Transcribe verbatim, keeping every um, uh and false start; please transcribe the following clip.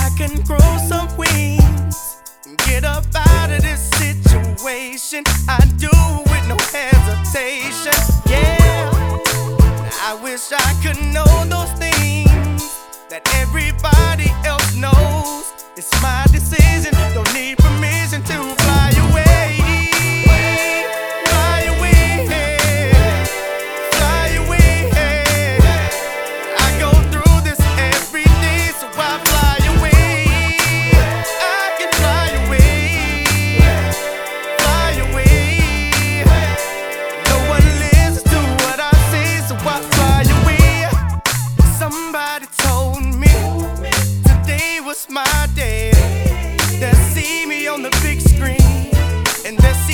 I can grow some wings and get up out of this situation. I do with no hesitation. Yeah, I wish I could know those things that everybody else knows. It's my decision, don't need permission to fly away. Fly away, fly away. I go through this every day, so I fly away. I can fly away, fly away. No one listens to what I say, so I fly away. Somebody told me today was my day. They'll see me on the big screen, and they'll